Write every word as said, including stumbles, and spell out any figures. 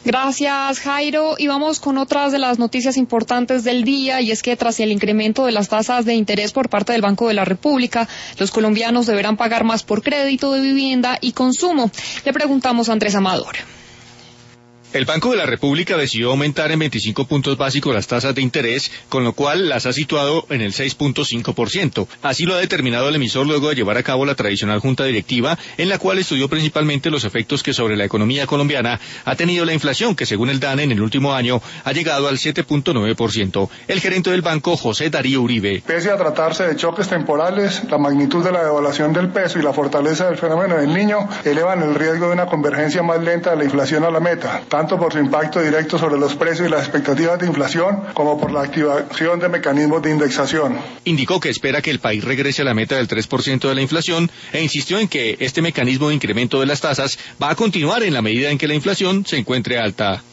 Gracias, Jairo. Y vamos con otras de las noticias importantes del día, y es que tras el incremento de las tasas de interés por parte del Banco de la República, los colombianos deberán pagar más por crédito de vivienda y consumo. Le preguntamos a Andrés Amador. El Banco de la República decidió aumentar en veinticinco puntos básicos las tasas de interés, con lo cual las ha situado en el seis punto cinco por ciento. Así lo ha determinado el emisor luego de llevar a cabo la tradicional junta directiva, en la cual estudió principalmente los efectos que sobre la economía colombiana ha tenido la inflación, que según el DANE en el último año ha llegado al siete punto nueve por ciento. El gerente del banco, José Darío Uribe. Pese a tratarse de choques temporales, la magnitud de la devaluación del peso y la fortaleza del fenómeno del Niño elevan el riesgo de una convergencia más lenta de la inflación a la meta, tanto por su impacto directo sobre los precios y las expectativas de inflación, como por la activación de mecanismos de indexación. Indicó que espera que el país regrese a la meta del tres por ciento de la inflación e insistió en que este mecanismo de incremento de las tasas va a continuar en la medida en que la inflación se encuentre alta.